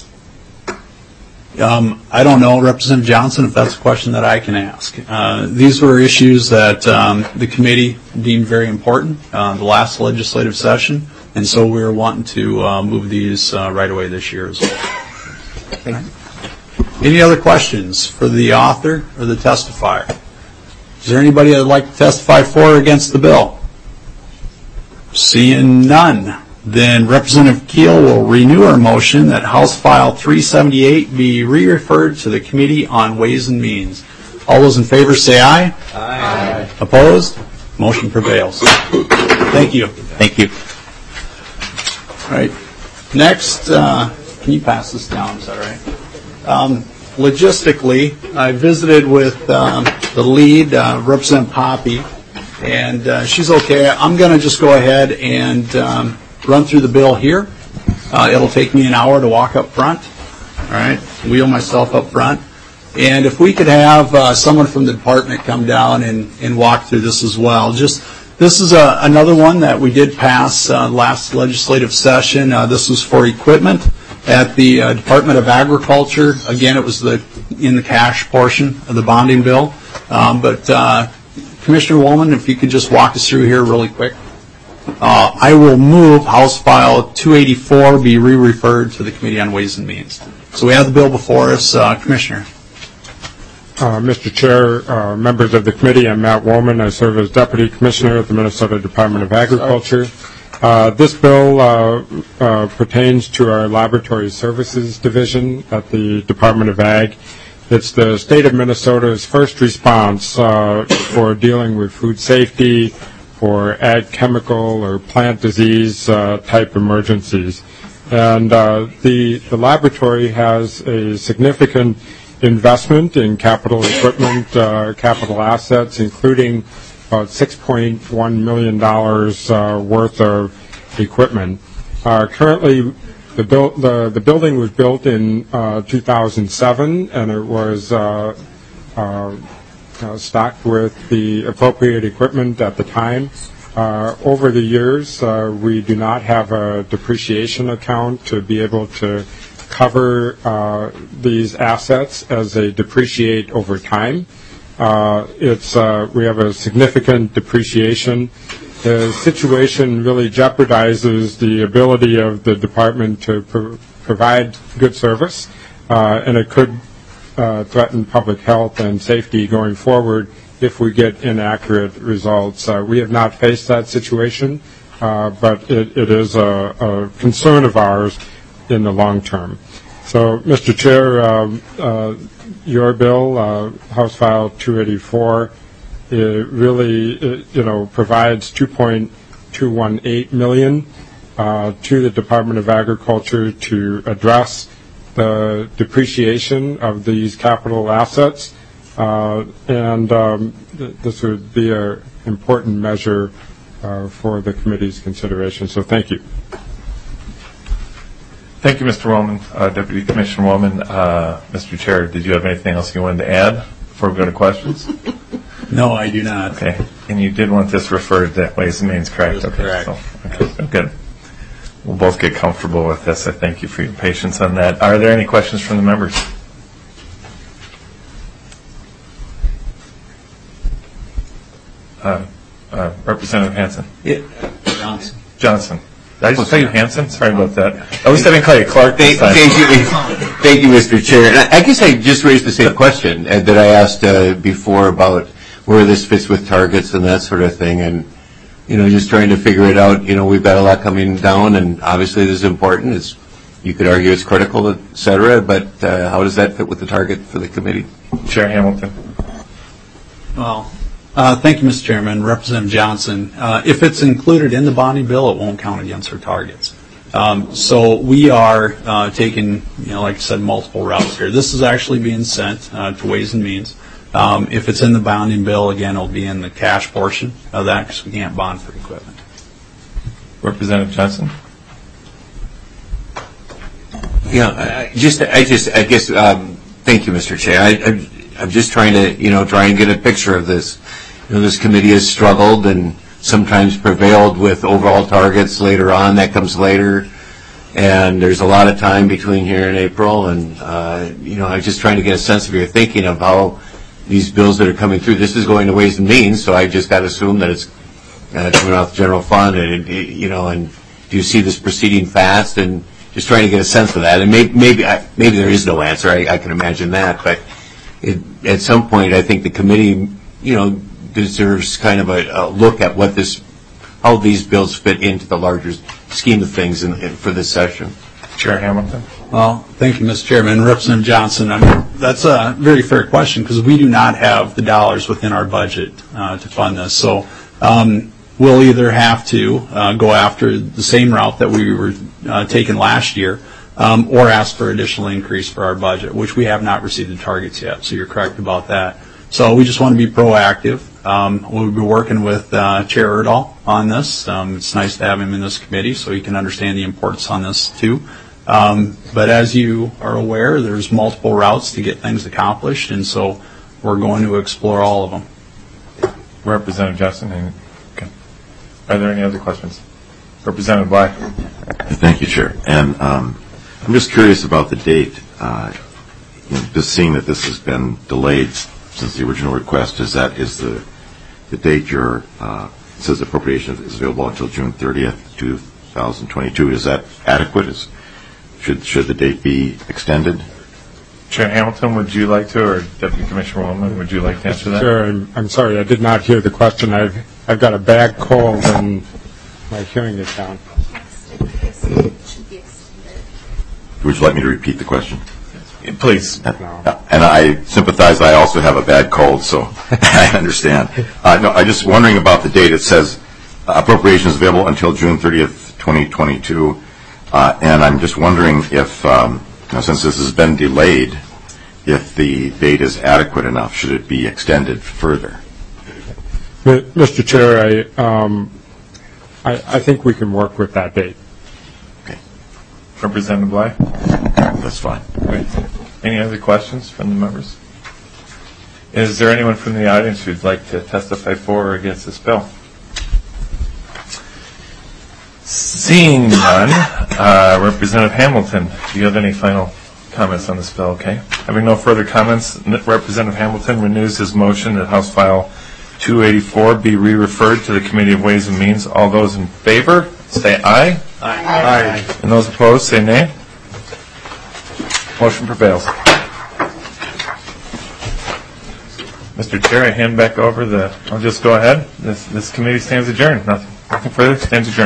I don't know, Representative Johnson, if that's a question that I can ask. These were issues that the committee deemed very important the last legislative session, and so we were wanting to move these right away this year as well. Right. Any other questions for the author or the testifier? Is there anybody that would like to testify for or against the bill? Seeing none. Then Representative Keel will renew our motion that House File 378 be re-referred to the Committee on Ways and Means. All those in favor say aye. Aye. Opposed? Motion prevails. Thank you.
Thank you.
All right. Next, can you pass this down? Is that right? Logistically, I visited with the lead, Representative Poppy, and she's okay. I'm going to just go ahead and run through the bill here. It'll take me an hour to walk up front, all right, wheel myself up front. And if we could have someone from the department come down and walk through this as well. This is another one that we did pass last legislative session. This was for equipment at the Department of Agriculture. Again, it was in the cash portion of the bonding bill. But Commissioner Woolman, if you could just walk us through here really quick. I will move House File 284 be re-referred to the Committee on Ways and Means. So we have the bill before us. Commissioner.
Mr. Chair, members of the committee, I'm Matt Woolman. I serve as Deputy Commissioner at the Minnesota Department of Agriculture. This bill pertains to our Laboratory Services Division at the Department of Ag. It's the state of Minnesota's first response for dealing with food safety, for ag chemical or plant disease type emergencies. And the laboratory has a significant investment in capital equipment, capital assets, including about $6.1 million worth of equipment. Currently, the building was built in 2007, and it was stocked with the appropriate equipment at the time. Over the years, we do not have a depreciation account to be able to cover these assets as they depreciate over time. We have a significant depreciation. The situation really jeopardizes the ability of the department to provide good service, and it could threaten public health and safety going forward if we get inaccurate results. We have not faced that situation, but it is a concern of ours in the long term. So, Mr. Chair, your bill, House File 284, it really provides $2.218 million to the Department of Agriculture to address the depreciation of these capital assets, and this would be an important measure for the committee's consideration. So thank you.
Thank you, Mr. Woolman, Deputy Commissioner Woolman. Mr. Chair, did you have anything else you wanted to add before we go to questions?
No, I do not.
Okay. And you did want this referred to Ways and Means, correct?
Okay, correct.
So, okay, good. we'll both get comfortable with this. I thank you for your patience on that. Are there any questions from the members? Representative Hansen.
Johnson.
Johnson. Did I just tell you Hansen? Sorry about that. I was going to call you Clark this time.
Thank you, Mr. Chair. And I guess I just raised the same question that I asked before about where this fits with targets and that sort of thing. And, just trying to figure it out. We've got a lot coming down, and obviously this is important. You could argue it's critical, et cetera, but how does that fit with the target for the committee?
Chair Hamilton.
Well, thank you, Mr. Chairman. Representative Johnson, if it's included in the bonding bill, it won't count against our targets. So we are taking, like I said, multiple routes here. This is actually being sent to Ways and Means. If it's in the bonding bill, again, it'll be in the cash portion of that because we can't bond for equipment.
Representative Johnson.
Yeah, I guess. Thank you, Mr. Chair. I'm just trying to, try and get a picture of this. This committee has struggled and sometimes prevailed with overall targets later on. That comes later. And there's a lot of time between here and April. And, I'm just trying to get a sense of your thinking of how these bills that are coming through, this is going to Ways and Means, so I just got to assume that it's coming off the general fund. And, and do you see this proceeding fast? And just trying to get a sense of that. And maybe there is no answer. I can imagine that. But at some point, I think the committee, deserves kind of a look at how these bills fit into the larger scheme of things for this session.
Chair Hamilton.
Well, thank you, Mr. Chairman. Representative Johnson, that's a very fair question because we do not have the dollars within our budget to fund this. So we'll either have to go after the same route that we were taking last year or ask for additional increase for our budget, which we have not received the targets yet. So you're correct about that. So we just want to be proactive. We'll be working with Chair Erdahl on this. It's nice to have him in this committee so he can understand the importance on this too. But as you are aware, there's multiple routes to get things accomplished, and so we're going to explore all of them.
Representative Johnson. Okay. Are there any other questions? Representative Bly.
Thank you, Chair. And I'm just curious about the date. Just seeing that this has been delayed since the original request, is the date your says appropriation is available until June 30th, 2022. Is that adequate? Should the date be extended?
Chair Hamilton, would you like to, or Deputy Commissioner Woolman, would you like to answer that?
Sure. I'm sorry, I did not hear the question. I've got a bad cold and my hearing is down.
Would you like me to repeat the question?
Please.
And I sympathize. I also have a bad cold, so I understand. No, I'm just wondering about the date. It says appropriations available until June 30th, 2022. And I'm just wondering if, since this has been delayed, if the date is adequate enough. Should it be extended further?
Mr. Chair, I think we can work with that date.
Okay.
Representative Bly?
That's fine.
Great. Any other questions from the members? Is there anyone from the audience who'd like to testify for or against this bill? Seeing none, Representative Hamilton, do you have any final comments on this bill? Okay. Having no further comments, Representative Hamilton renews his motion that House File 284 be re-referred to the Committee of Ways and Means. All those in favor, say aye.
Aye.
And those opposed, say nay. Motion prevails. Mr. Chair, I hand back over I'll just go ahead. This committee stands adjourned. Nothing further, stands adjourned.